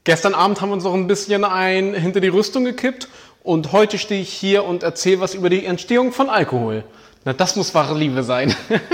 Gestern Abend haben wir uns noch ein bisschen hinter die Rüstung gekippt und heute stehe ich hier und erzähle was über die Entstehung von Alkohol. Na, das muss wahre Liebe sein.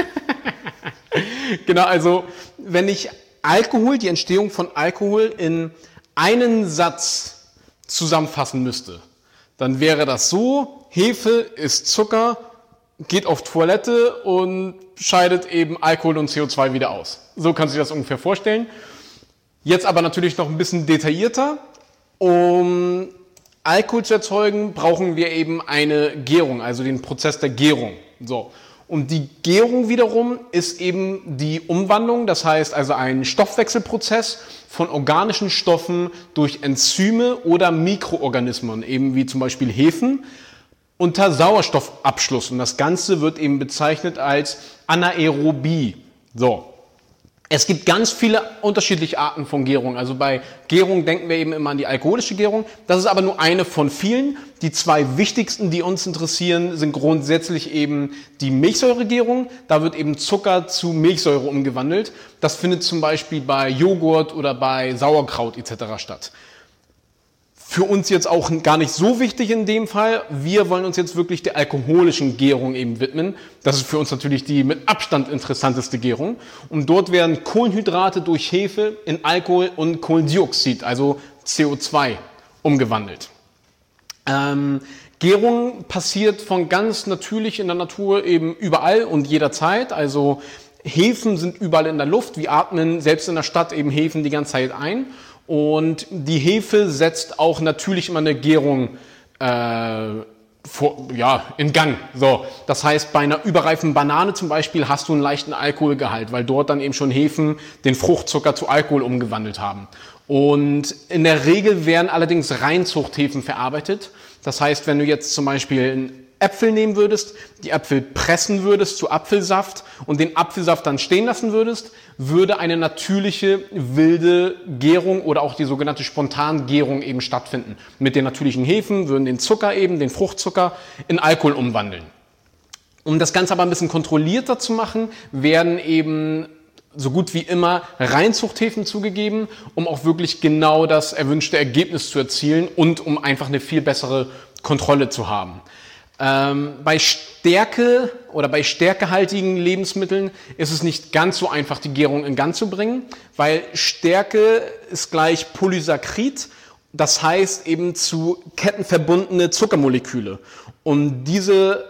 Genau, also wenn ich die Entstehung von Alkohol in einen Satz zusammenfassen müsste, dann wäre das so: Hefe ist Zucker, geht auf Toilette und scheidet eben Alkohol und CO2 wieder aus. So kannst du dir das ungefähr vorstellen. Jetzt aber natürlich noch ein bisschen detaillierter. Um Alkohol zu erzeugen, brauchen wir eben eine Gärung, also den Prozess der Gärung. So. Und die Gärung wiederum ist eben die Umwandlung, das heißt also ein Stoffwechselprozess von organischen Stoffen durch Enzyme oder Mikroorganismen, eben wie zum Beispiel Hefen, unter Sauerstoffabschluss. Und das Ganze wird eben bezeichnet als Anaerobie. So. Es gibt ganz viele unterschiedliche Arten von Gärung. Also bei Gärung denken wir eben immer an die alkoholische Gärung. Das ist aber nur eine von vielen. Die zwei wichtigsten, die uns interessieren, sind grundsätzlich eben die Milchsäuregärung. Da wird eben Zucker zu Milchsäure umgewandelt. Das findet zum Beispiel bei Joghurt oder bei Sauerkraut etc. statt. Für uns jetzt auch gar nicht so wichtig in dem Fall. Wir wollen uns jetzt wirklich der alkoholischen Gärung eben widmen. Das ist für uns natürlich die mit Abstand interessanteste Gärung. Und dort werden Kohlenhydrate durch Hefe in Alkohol und Kohlendioxid, also CO2, umgewandelt. Gärung passiert von ganz natürlich in der Natur eben überall und jederzeit. Also Hefen sind überall in der Luft. Wir atmen selbst in der Stadt eben Hefen die ganze Zeit ein. Und die Hefe setzt auch natürlich immer eine Gärung in Gang. So, das heißt, bei einer überreifen Banane zum Beispiel hast du einen leichten Alkoholgehalt, weil dort dann eben schon Hefen den Fruchtzucker zu Alkohol umgewandelt haben. Und in der Regel werden allerdings Reinzuchthefen verarbeitet. Das heißt, wenn du jetzt zum Beispiel Äpfel nehmen würdest, die Äpfel pressen würdest zu Apfelsaft und den Apfelsaft dann stehen lassen würdest, würde eine natürliche wilde Gärung oder auch die sogenannte Spontangärung eben stattfinden. Mit den natürlichen Hefen würden den Zucker eben, den Fruchtzucker, in Alkohol umwandeln. Um das Ganze aber ein bisschen kontrollierter zu machen, werden eben so gut wie immer Reinzuchthefen zugegeben, um auch wirklich genau das erwünschte Ergebnis zu erzielen und um einfach eine viel bessere Kontrolle zu haben. Bei Stärke oder bei stärkehaltigen Lebensmitteln ist es nicht ganz so einfach, die Gärung in Gang zu bringen, weil Stärke ist gleich Polysaccharid, das heißt eben zu kettenverbundene Zuckermoleküle. Und diese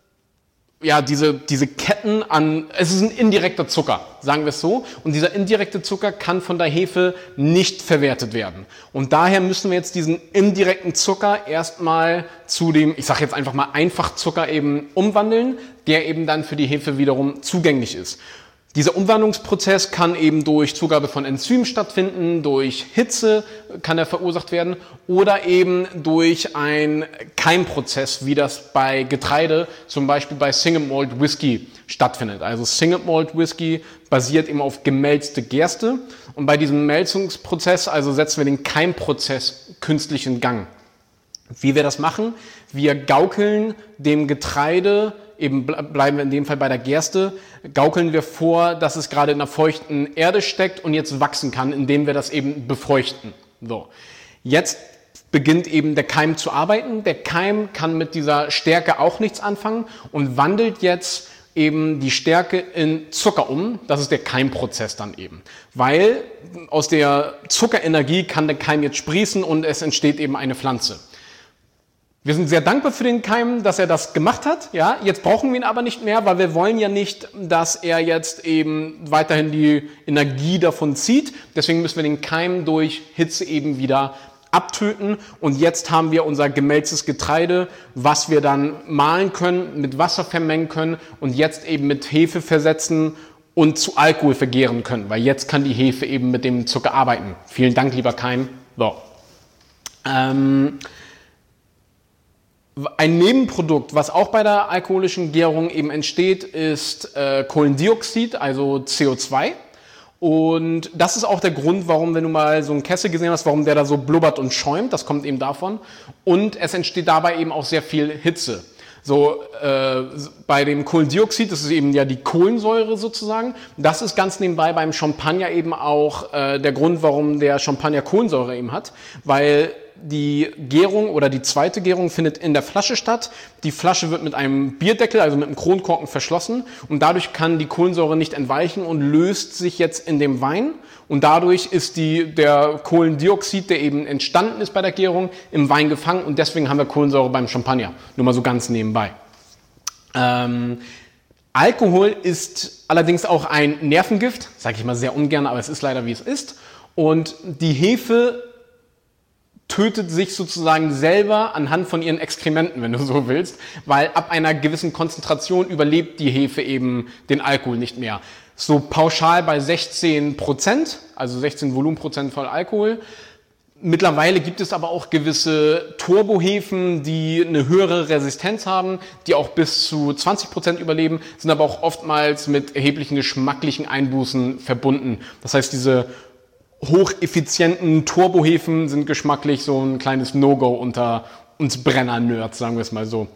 Ketten es ist ein indirekter Zucker, sagen wir es so. Und dieser indirekte Zucker kann von der Hefe nicht verwertet werden. Und daher müssen wir jetzt diesen indirekten Zucker erstmal zu dem, ich sage jetzt einfach mal Einfachzucker eben umwandeln, der eben dann für die Hefe wiederum zugänglich ist. Dieser Umwandlungsprozess kann eben durch Zugabe von Enzymen stattfinden, durch Hitze kann er verursacht werden oder eben durch einen Keimprozess, wie das bei Getreide, zum Beispiel bei Single Malt Whisky stattfindet. Also Single Malt Whisky basiert eben auf gemälzte Gerste und bei diesem Melzungsprozess setzen wir den Keimprozess künstlich in Gang. Wie wir das machen? Wir gaukeln dem Getreide, eben bleiben wir in dem Fall bei der Gerste, gaukeln wir vor, dass es gerade in einer feuchten Erde steckt und jetzt wachsen kann, indem wir das eben befeuchten. So. Jetzt beginnt eben der Keim zu arbeiten. Der Keim kann mit dieser Stärke auch nichts anfangen und wandelt jetzt eben die Stärke in Zucker um. Das ist der Keimprozess dann eben. Weil aus der Zuckerenergie kann der Keim jetzt sprießen und es entsteht eben eine Pflanze. Wir sind sehr dankbar für den Keim, dass er das gemacht hat. Ja, jetzt brauchen wir ihn aber nicht mehr, weil wir wollen ja nicht, dass er jetzt eben weiterhin die Energie davon zieht. Deswegen müssen wir den Keim durch Hitze eben wieder abtöten. Und jetzt haben wir unser gemälztes Getreide, was wir dann mahlen können, mit Wasser vermengen können und jetzt eben mit Hefe versetzen und zu Alkohol vergären können. Weil jetzt kann die Hefe eben mit dem Zucker arbeiten. Vielen Dank, lieber Keim. So. Ein Nebenprodukt, was auch bei der alkoholischen Gärung eben entsteht, ist Kohlendioxid, also CO2. Und das ist auch der Grund, warum, wenn du mal so einen Kessel gesehen hast, warum der da so blubbert und schäumt. Das kommt eben davon. Und es entsteht dabei eben auch sehr viel Hitze. So, bei dem Kohlendioxid, das ist eben ja die Kohlensäure sozusagen. Das ist ganz nebenbei beim Champagner eben auch der Grund, warum der Champagner Kohlensäure eben hat, weil die Gärung oder die zweite Gärung findet in der Flasche statt. Die Flasche wird mit einem Bierdeckel, also mit einem Kronkorken verschlossen und dadurch kann die Kohlensäure nicht entweichen und löst sich jetzt in dem Wein. Und dadurch ist der Kohlendioxid, der eben entstanden ist bei der Gärung, im Wein gefangen und deswegen haben wir Kohlensäure beim Champagner. Nur mal so ganz nebenbei. Alkohol ist allerdings auch ein Nervengift, sage ich mal sehr ungern, aber es ist leider wie es ist. Und die Hefe tötet sich sozusagen selber anhand von ihren Exkrementen, wenn du so willst, weil ab einer gewissen Konzentration überlebt die Hefe eben den Alkohol nicht mehr. So pauschal bei 16%, also 16 Volumenprozent voll Alkohol. Mittlerweile gibt es aber auch gewisse Turbohefen, die eine höhere Resistenz haben, die auch bis zu 20% überleben, sind aber auch oftmals mit erheblichen geschmacklichen Einbußen verbunden. Das heißt, diese hocheffizienten Turbohefen sind geschmacklich so ein kleines No-Go unter uns Brenner-Nerds, sagen wir es mal so.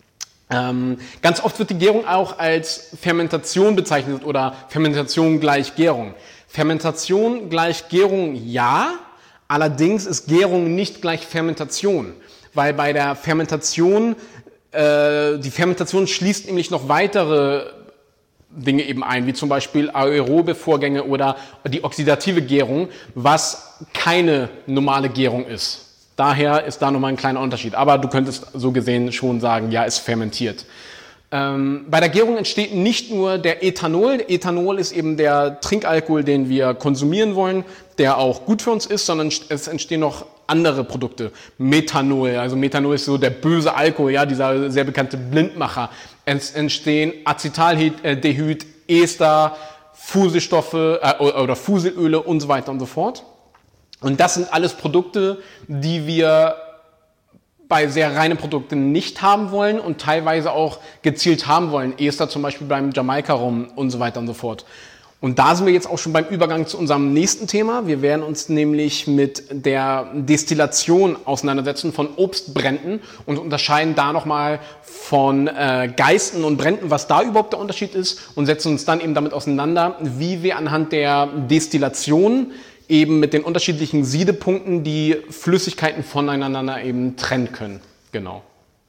Ganz oft wird die Gärung auch als Fermentation bezeichnet oder Fermentation gleich Gärung. Fermentation gleich Gärung ja, allerdings ist Gärung nicht gleich Fermentation, weil bei der Fermentation, die Fermentation schließt nämlich noch weitere Dinge eben ein, wie zum Beispiel aerobe Vorgänge oder die oxidative Gärung, was keine normale Gärung ist. Daher ist da nochmal ein kleiner Unterschied. Aber du könntest so gesehen schon sagen, ja, es fermentiert. Bei der Gärung entsteht nicht nur der Ethanol. Ethanol ist eben der Trinkalkohol, den wir konsumieren wollen, der auch gut für uns ist, sondern es entstehen noch andere Produkte. Methanol, also Methanol ist so der böse Alkohol, ja, dieser sehr bekannte Blindmacher. Es entstehen Acetaldehyd, Ester, Fuselstoffe oder Fuselöle und so weiter und so fort. Und das sind alles Produkte, die wir bei sehr reinen Produkten nicht haben wollen und teilweise auch gezielt haben wollen. Ester zum Beispiel beim Jamaika-Rum und so weiter und so fort. Und da sind wir jetzt auch schon beim Übergang zu unserem nächsten Thema. Wir werden uns nämlich mit der Destillation auseinandersetzen von Obstbränden und unterscheiden da nochmal von Geisten und Bränden, was da überhaupt der Unterschied ist und setzen uns dann eben damit auseinander, wie wir anhand der Destillation eben mit den unterschiedlichen Siedepunkten die Flüssigkeiten voneinander eben trennen können. Genau.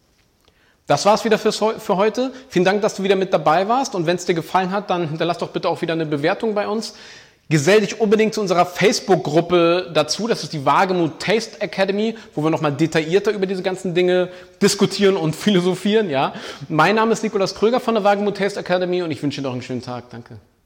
Das war's wieder für heute. Vielen Dank, dass du wieder mit dabei warst. Und wenn es dir gefallen hat, dann hinterlass doch bitte auch wieder eine Bewertung bei uns. Gesell dich unbedingt zu unserer Facebook-Gruppe dazu. Das ist die Wagemut Taste Academy, wo wir nochmal detaillierter über diese ganzen Dinge diskutieren und philosophieren. Ja. Mein Name ist Nikolaus Kröger von der Wagemut Taste Academy und ich wünsche dir noch einen schönen Tag. Danke.